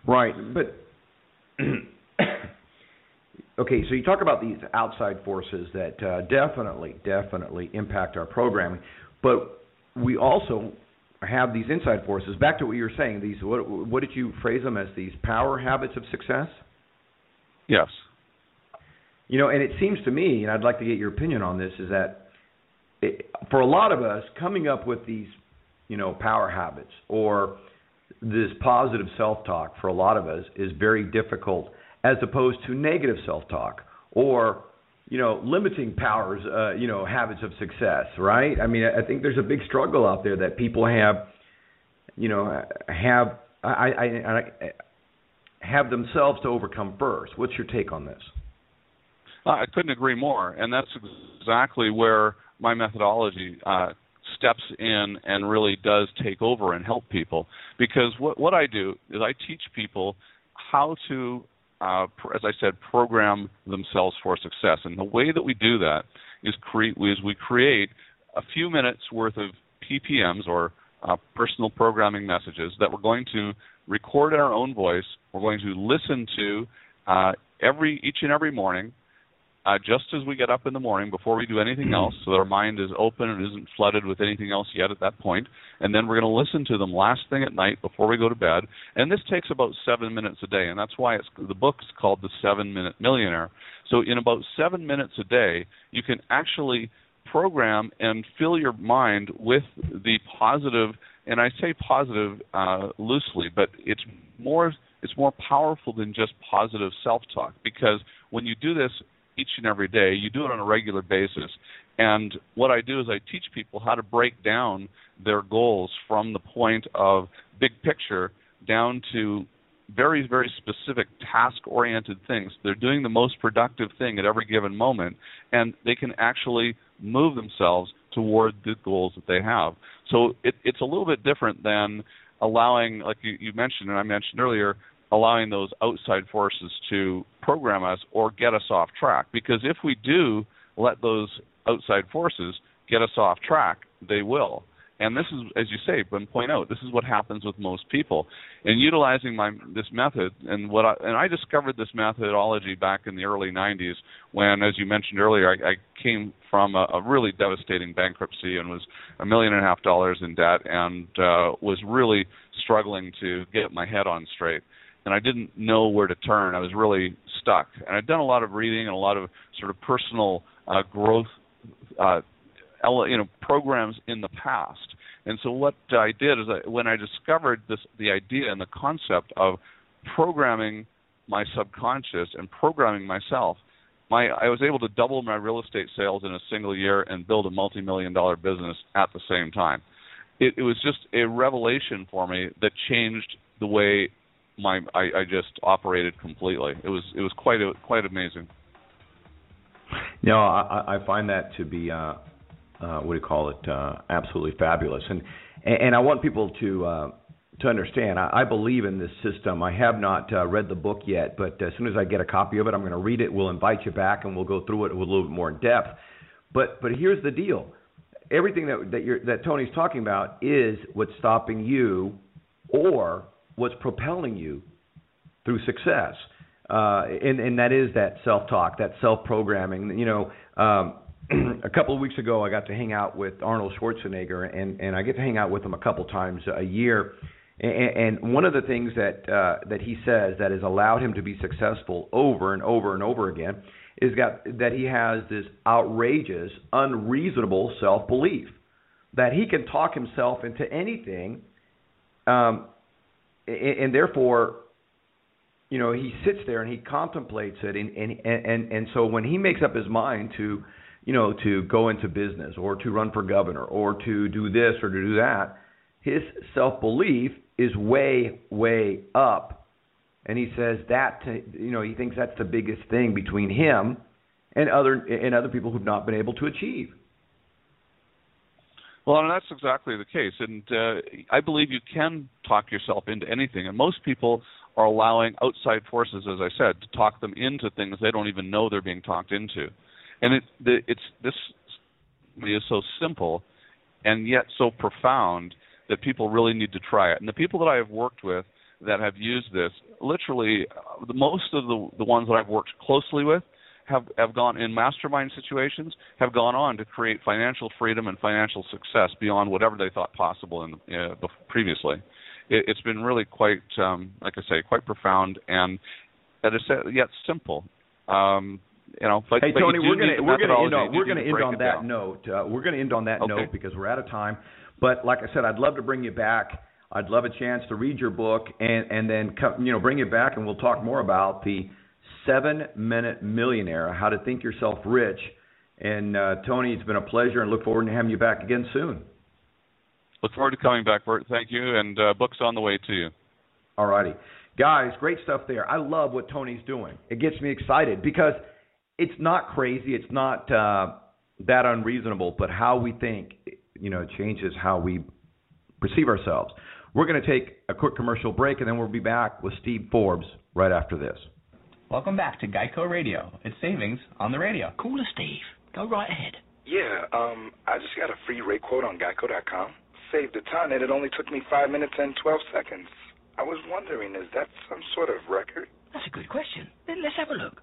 Right, but okay, so you talk about these outside forces that definitely impact our programming, but we also have these inside forces. Back to what you were saying, these what did you phrase them as? These power habits of success? Yes. You know, and it seems to me, and I'd like to get your opinion on this, is that for a lot of us, coming up with these, you know, power habits or this positive self-talk for a lot of us is very difficult, as opposed to negative self-talk or, you know, limiting powers, you know, habits of success, right? I mean, I think there's a big struggle out there that people have, you know, have themselves to overcome first. What's your take on this? I couldn't agree more, and that's exactly where my methodology steps in and really does take over and help people. Because what I do is I teach people how to, as I said, program themselves for success. And the way that we do that is we create a few minutes worth of PPMs, or personal programming messages, that we're going to record in our own voice. We're going to listen to each and every morning, just as we get up in the morning, before we do anything else, so that our mind is open and isn't flooded with anything else yet at that point. And then we're going to listen to them last thing at night before we go to bed. And this takes about 7 minutes a day, and that's why the book is called The 7-Minute Millionaire. So in about 7 minutes a day, you can actually program and fill your mind with the positive, and I say positive loosely, but it's more powerful than just positive self-talk, because when you do this each and every day, you do it on a regular basis. And what I do is I teach people how to break down their goals from the point of big picture down to very, very specific task-oriented things. They're doing the most productive thing at every given moment, and they can actually move themselves toward the goals that they have. So it's a little bit different than allowing, like you mentioned and I mentioned earlier, allowing those outside forces to program us or get us off track. Because if we do let those outside forces get us off track, they will. And this is, as you say, Ben, point out, this is what happens with most people. And utilizing this method, and I discovered this methodology back in the early 90s when, as you mentioned earlier, I came from a really devastating bankruptcy and was $1.5 million in debt, and was really struggling to get my head on straight. And I didn't know where to turn. I was really stuck. And I'd done a lot of reading and a lot of sort of personal growth programs in the past. And so what I did is when I discovered the idea and the concept of programming my subconscious and programming myself, I was able to double my real estate sales in a single year and build a multi-million-dollar business at the same time. It was just a revelation for me that changed the way I just operated completely. It was quite amazing. No, I find that to be absolutely fabulous, and I want people to understand. I believe in this system. I have not read the book yet, but as soon as I get a copy of it, I'm going to read it. We'll invite you back, and we'll go through it a little bit more in depth. But here's the deal: everything that Tony's talking about is what's stopping you, or what's propelling you through success, and that is that self-talk, that self-programming. You know, a couple of weeks ago, I got to hang out with Arnold Schwarzenegger, and I get to hang out with him a couple times a year. And one of the things that he says that has allowed him to be successful over and over and over again is that he has this outrageous, unreasonable self-belief that he can talk himself into anything. And therefore, you know, he sits there and he contemplates it, and so when he makes up his mind to, you know, to go into business or to run for governor or to do this or to do that, his self-belief is way, way up, and he says he thinks that's the biggest thing between him and other people who've not been able to achieve. Well, and that's exactly the case. And I believe you can talk yourself into anything. And most people are allowing outside forces, as I said, to talk them into things they don't even know they're being talked into. And this is so simple and yet so profound that people really need to try it. And the people that I have worked with that have used this, literally most of the ones that I've worked closely with have gone in mastermind situations, have gone on to create financial freedom and financial success beyond whatever they thought possible previously. It's been really quite, like I say, quite profound and yet simple. But hey Tony, we're going to end on that down. note. We're going to end on that note because we're out of time. But like I said, I'd love to bring you back. I'd love a chance to read your book and then bring you back, and we'll talk more about the 7-Minute Millionaire, how to think yourself rich. And Tony, it's been a pleasure, and look forward to having you back again soon. Look forward to coming back, Bert. Thank you, and book's on the way to you. All righty. Guys, great stuff there. I love what Tony's doing. It gets me excited because it's not crazy. It's not that unreasonable, but how we think, changes how we perceive ourselves. We're going to take a quick commercial break, and then we'll be back with Steve Forbes right after this. Welcome back to Geico Radio. It's savings on the radio. Call us, Steve. Go right ahead. Yeah, I just got a free rate quote on Geico.com. Saved a ton, and it only took me 5 minutes and 12 seconds. I was wondering, is that some sort of record? That's a good question. Let's have a look.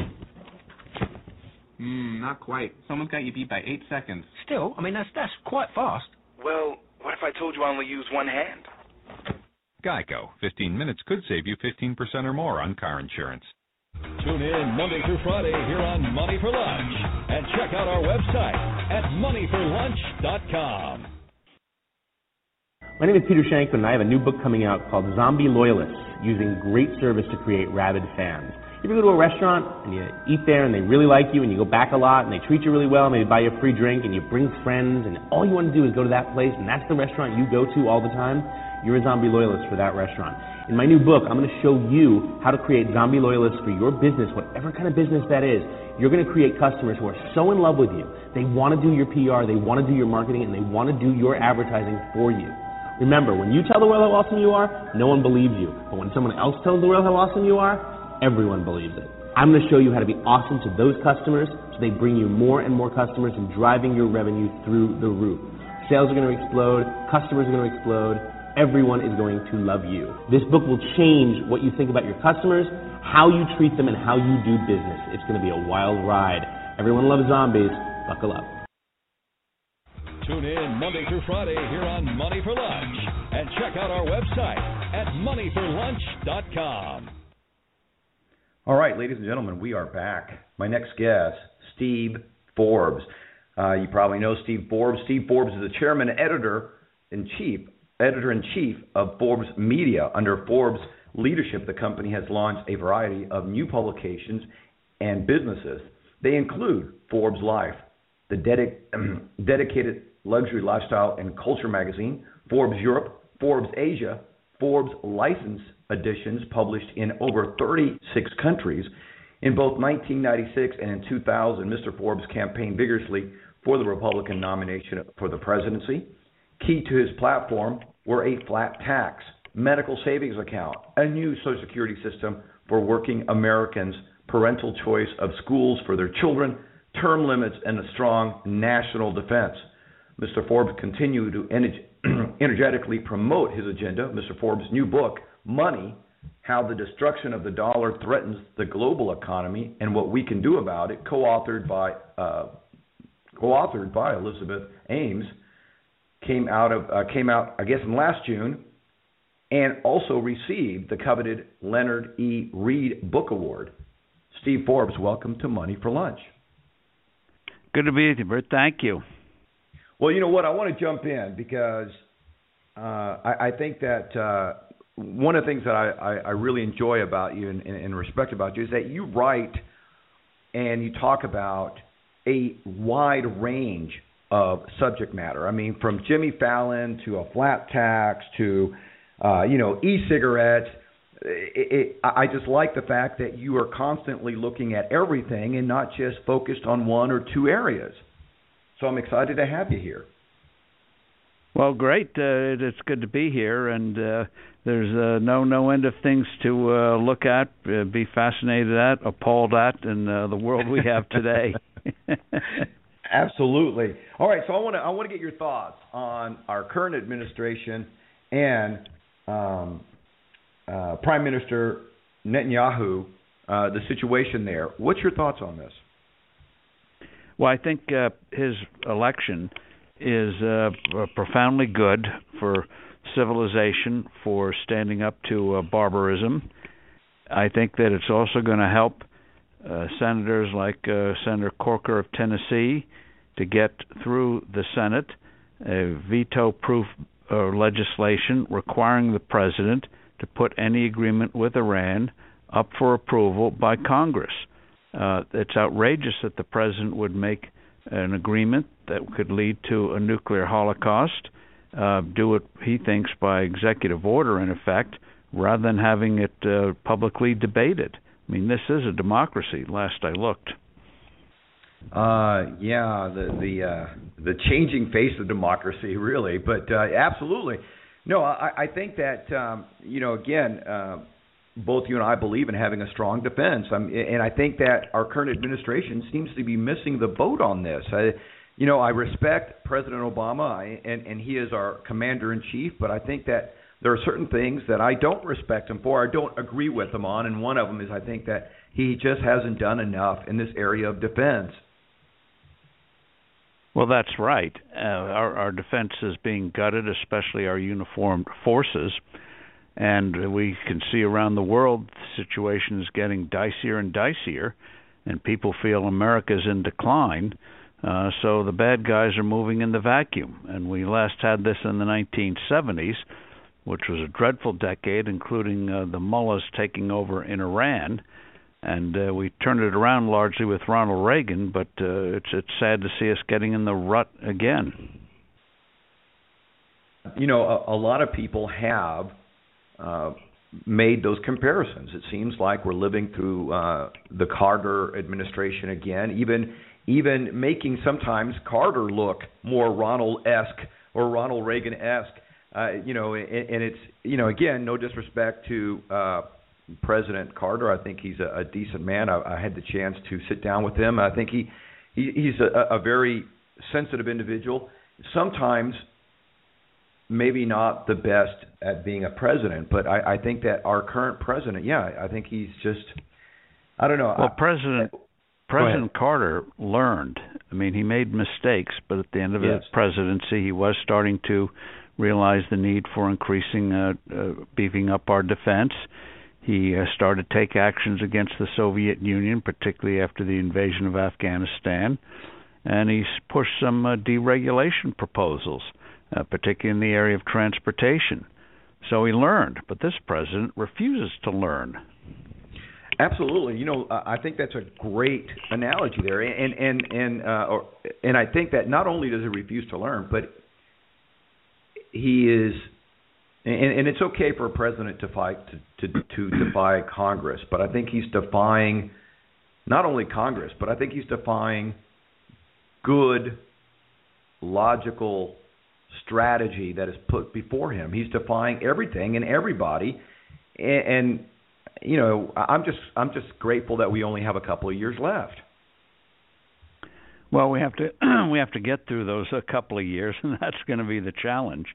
Not quite. Someone's got you beat by 8 seconds. Still, that's quite fast. Well, what if I told you I only use one hand? Geico. 15 minutes could save you 15% or more on car insurance. Tune in Monday through Friday here on Money for Lunch. And check out our website at moneyforlunch.com. My name is Peter Shankman, and I have a new book coming out called Zombie Loyalists, Using Great Service to Create Rabid Fans. You ever go to a restaurant and you eat there and they really like you and you go back a lot and they treat you really well and they buy you a free drink and you bring friends and all you want to do is go to that place and that's the restaurant you go to all the time? You're a zombie loyalist for that restaurant. In my new book, I'm going to show you how to create zombie loyalists for your business, whatever kind of business that is. You're going to create customers who are so in love with you. They want to do your PR, they want to do your marketing, and they want to do your advertising for you. Remember, when you tell the world how awesome you are, no one believes you. But when someone else tells the world how awesome you are, everyone believes it. I'm going to show you how to be awesome to those customers so they bring you more and more customers and driving your revenue through the roof. Sales are going to explode. Customers are going to explode. Everyone is going to love you. This book will change what you think about your customers, how you treat them, and how you do business. It's going to be a wild ride. Everyone loves zombies. Buckle up. Tune in Monday through Friday here on Money for Lunch. And check out our website at moneyforlunch.com. All right, ladies and gentlemen, we are back. My next guest, Steve Forbes. You probably know Steve Forbes. Steve Forbes is the chairman and editor-in-chief of Forbes Media. Under Forbes' leadership, the company has launched a variety of new publications and businesses. They include Forbes Life, the dedicated luxury lifestyle and culture magazine, Forbes Europe, Forbes Asia, Forbes License editions published in over 36 countries. In both 1996 and in 2000, Mr. Forbes campaigned vigorously for the Republican nomination for the presidency. Key to his platform were a flat tax, medical savings account, a new Social Security system for working Americans, parental choice of schools for their children, term limits, and a strong national defense. Mr. Forbes continued to energetically promote his agenda. Mr. Forbes' new book, Money, How the Destruction of the Dollar Threatens the Global Economy and What We Can Do About It, co-authored by Elizabeth Ames, came out, I guess, in last June, and also received the coveted Leonard E. Reed Book Award. Steve Forbes, welcome to Money for Lunch. Good to be with you, Bert. Thank you. Well, you know what? I want to jump in because I think that one of the things that I really enjoy about you and respect about you is that you write and you talk about a wide range of subject matter. I mean, from Jimmy Fallon to a flat tax to, e-cigarettes. I just like the fact that you are constantly looking at everything and not just focused on one or two areas. So I'm excited to have you here. Well, great. It's good to be here, and there's no end of things to look at, be fascinated at, appalled at in the world we have today. Absolutely. All right, so I want to get your thoughts on our current administration and Prime Minister Netanyahu, the situation there. What's your thoughts on this? Well, I think his election is profoundly good for civilization, for standing up to barbarism. I think that it's also going to help senators like Senator Corker of Tennessee to get through the Senate a veto-proof legislation requiring the president to put any agreement with Iran up for approval by Congress. It's outrageous that the president would make an agreement that could lead to a nuclear holocaust, do it, he thinks, by executive order, in effect, rather than having it publicly debated. I mean, this is a democracy, last I looked. Yeah, the changing face of democracy, really. But absolutely. No, I think that, again, both you and I believe in having a strong defense. And I think that our current administration seems to be missing the boat on this. I respect President Obama, and he is our commander-in-chief, but I think that there are certain things that I don't respect him for, I don't agree with him on, and one of them is I think that he just hasn't done enough in this area of defense. Well, that's right. Our defense is being gutted, especially our uniformed forces. And we can see around the world the situation is getting dicier and dicier, and people feel America's in decline. So the bad guys are moving in the vacuum. And we last had this in the 1970s, which was a dreadful decade, including the mullahs taking over in Iran. And we turned it around largely with Ronald Reagan, but it's sad to see us getting in the rut again. A lot of people have made those comparisons. It seems like we're living through the Carter administration again, even making sometimes Carter look more Ronald-esque or Ronald Reagan-esque. And it's, again, no disrespect to President Carter. I think he's a decent man. I had the chance to sit down with him. I think he's a very sensitive individual. Sometimes maybe not the best at being a president, but I think that our current president, I think he's just, I don't know. Well, President Carter learned. I mean, he made mistakes, but at the end of his presidency, he was starting to realize the need for increasing, beefing up our defense. He started to take actions against the Soviet Union, particularly after the invasion of Afghanistan, and he's pushed some deregulation proposals, particularly in the area of transportation. So he learned, but this president refuses to learn. Absolutely. I think that's a great analogy there, and I think that not only does he refuse to learn, but he is. And it's okay for a president to fight to defy Congress, but I think he's defying not only Congress, but I think he's defying good, logical strategy that is put before him. He's defying everything and everybody, and I'm just grateful that we only have a couple of years left. Well, we have to get through those a couple of years, and that's going to be the challenge.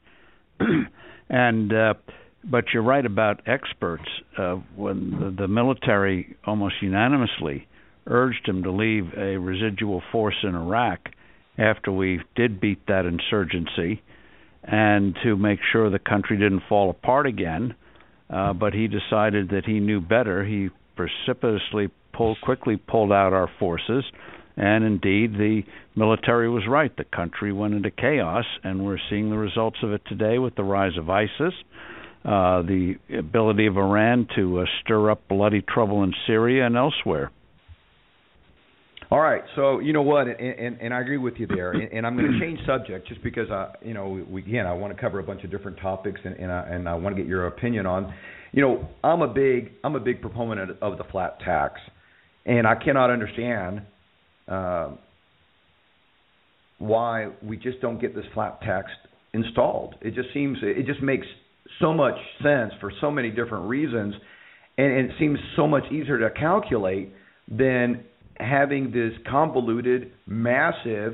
But you're right about experts. When the military almost unanimously urged him to leave a residual force in Iraq after we did beat that insurgency, and to make sure the country didn't fall apart again. But he decided that he knew better. He precipitously quickly pulled out our forces. And indeed, the military was right. The country went into chaos, and we're seeing the results of it today with the rise of ISIS, the ability of Iran to stir up bloody trouble in Syria and elsewhere. All right, so you know what, and I agree with you there, and I'm going to change subject just because I want to cover a bunch of different topics, and I want to get your opinion on. I'm a big proponent of the flat tax, and I cannot understand why we just don't get this flat tax installed. It just makes so much sense for so many different reasons, and it seems so much easier to calculate than having this convoluted, massive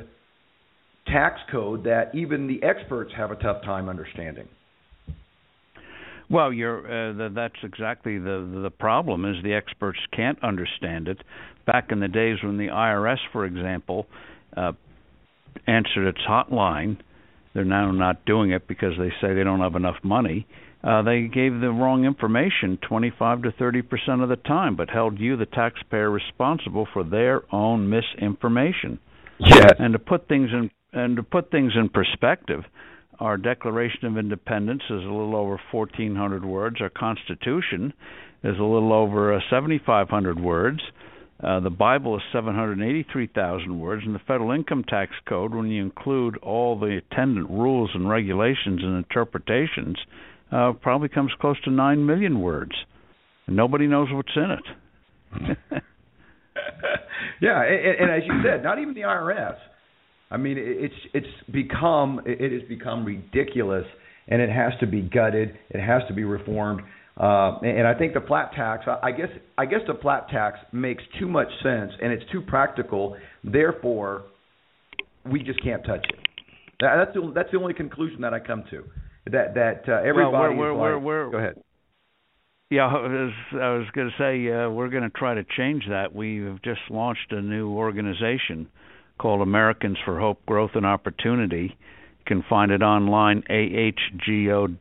tax code that even the experts have a tough time understanding. Well, that's exactly the problem. Is the experts can't understand it. Back in the days when the IRS, for example, answered its hotline, they're now not doing it because they say they don't have enough money. They gave the wrong information 25 to 30% of the time, but held you, the taxpayer, responsible for their own misinformation. Yes. And to put things in perspective, our Declaration of Independence is a little over 1,400 words. Our Constitution is a little over 7,500 words. The Bible is 783,000 words, and the Federal Income Tax Code, when you include all the attendant rules and regulations and interpretations, probably comes close to 9 million words. And nobody knows what's in it. Yeah, and as you said, not even the IRS. I mean, it has become ridiculous, and it has to be gutted. It has to be reformed. And I think the flat tax, I guess the flat tax makes too much sense, and it's too practical. Therefore, we just can't touch it. That's the only conclusion that I come to. That everybody go ahead. Yeah, I was going to say we're going to try to change that. We've just launched a new organization called Americans for Hope, Growth, and Opportunity. You can find it online, ahgo.us,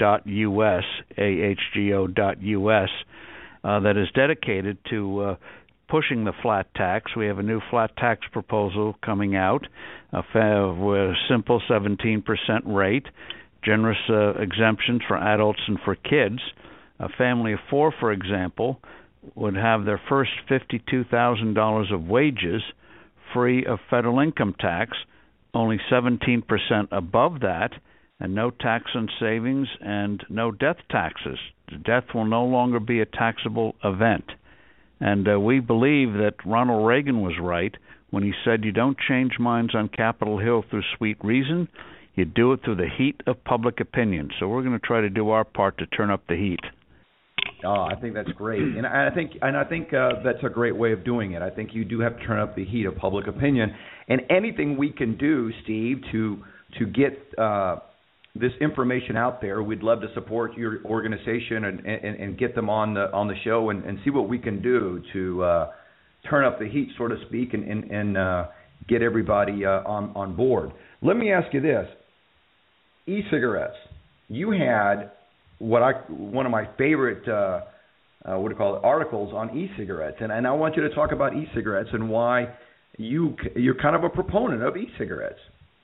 that is dedicated to pushing the flat tax. We have a new flat tax proposal coming out, with a simple 17% rate, generous exemptions for adults and for kids. A family of 4, for example, would have their first $52,000 of wages free of federal income tax, only 17% above that, and no tax on savings and no death taxes. Death will no longer be a taxable event. And we believe that Ronald Reagan was right when he said you don't change minds on Capitol Hill through sweet reason, you do it through the heat of public opinion. So we're going to try to do our part to turn up the heat. Oh, I think that's great, and I think that's a great way of doing it. I think you do have to turn up the heat of public opinion, and anything we can do, Steve, to get this information out there, we'd love to support your organization and get them on the show and see what we can do to turn up the heat, so to speak, and get everybody on board. Let me ask you this: e-cigarettes. You had one of my favorite articles on e-cigarettes, and I want you to talk about e-cigarettes and why you're kind of a proponent of e-cigarettes.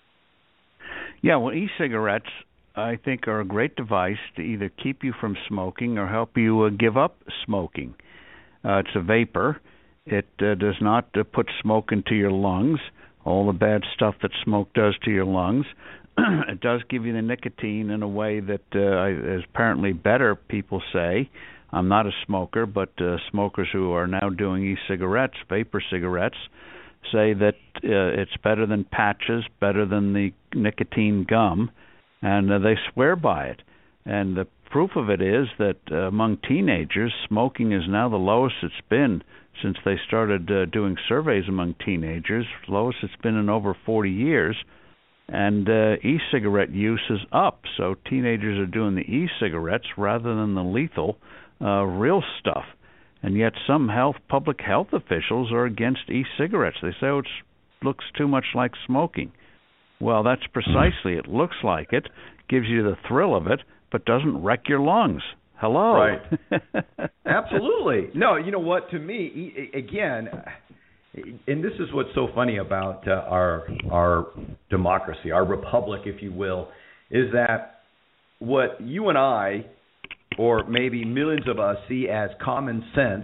Yeah, well, e-cigarettes I think are a great device to either keep you from smoking or help you give up smoking. It's a vapor. It does not put smoke into your lungs, all the bad stuff that smoke does to your lungs. It does give you the nicotine in a way that is apparently better, people say. I'm not a smoker, but smokers who are now doing e-cigarettes, vapor cigarettes, say that it's better than patches, better than the nicotine gum, and they swear by it. And the proof of it is that among teenagers, smoking is now the lowest it's been since they started doing surveys among teenagers, lowest it's been in over 40 years. And e-cigarette use is up, so teenagers are doing the e-cigarettes rather than the lethal real stuff. And yet some public health officials are against e-cigarettes. They say, it looks too much like smoking. Well, that's precisely it. Looks like it, gives you the thrill of it, but doesn't wreck your lungs. Hello. Right. Absolutely. No, you know what? To me, again, and this is what's so funny about our democracy, our republic, if you will, is that what you and I, or maybe millions of us, see as common sense,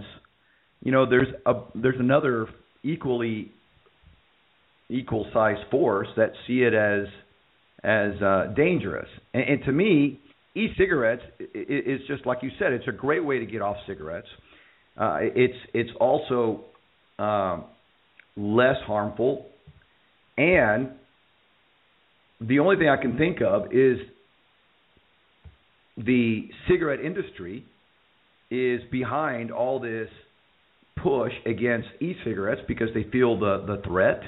there's another equal-sized force that see it as dangerous. And to me, e-cigarettes is just like you said. It's a great way to get off cigarettes. It's also less harmful, and the only thing I can think of is the cigarette industry is behind all this push against e-cigarettes because they feel the threat.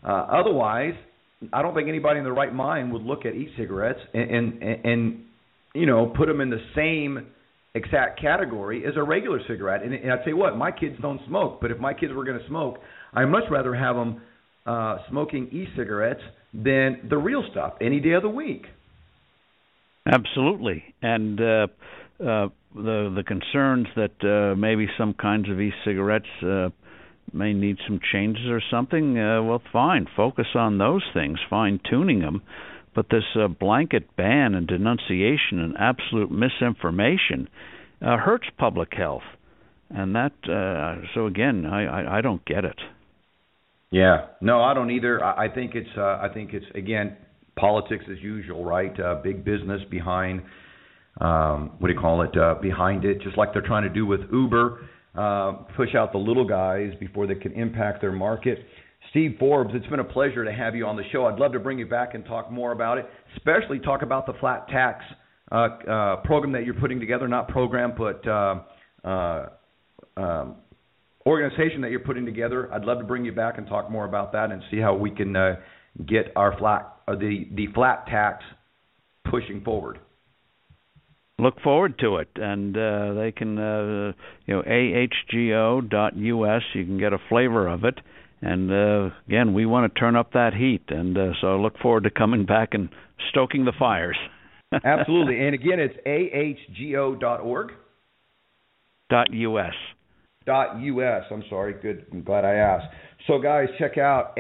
Otherwise, I don't think anybody in their right mind would look at e-cigarettes and put them in the same exact category as a regular cigarette. And I tell you what, my kids don't smoke, but if my kids were going to smoke, I'd much rather have them smoking e-cigarettes than the real stuff any day of the week. Absolutely. And the concerns that maybe some kinds of e-cigarettes may need some changes or something, well, fine. Focus on those things, fine-tuning them. But this blanket ban and denunciation and absolute misinformation hurts public health. And that, so again, I don't get it. Yeah, no, I don't either. I think it's again, politics as usual, right? Big business behind, behind it, just like they're trying to do with Uber, push out the little guys before they can impact their market. Steve Forbes, it's been a pleasure to have you on the show. I'd love to bring you back and talk more about it, especially talk about the flat tax program that you're putting together, not program, but organization that you're putting together. I'd love to bring you back and talk more about that and see how we can get our the flat tax pushing forward. Look forward to it, and they can, ahgo.us. You can get a flavor of it, and again, we want to turn up that heat, and so I look forward to coming back and stoking the fires. Absolutely, and again, it's ahgo.org. .us. .us. I'm sorry. Good. I'm glad I asked. So, guys, check out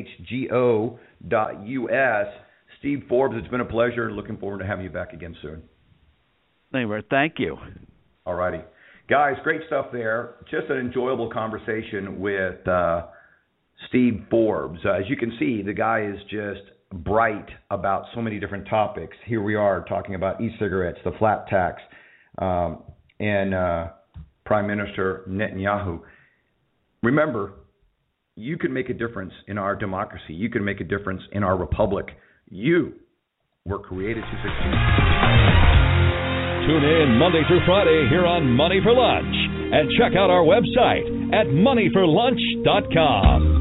ahgo.us. Steve Forbes, it's been a pleasure. Looking forward to having you back again soon. Anyway, thank you. All righty. Guys, great stuff there. Just an enjoyable conversation with Steve Forbes. As you can see, the guy is just bright about so many different topics. Here we are talking about e-cigarettes, the flat tax, and Prime Minister Netanyahu. Remember, you can make a difference in our democracy. You can make a difference in our republic. You were created to succeed. Tune in Monday through Friday here on Money for Lunch and check out our website at moneyforlunch.com.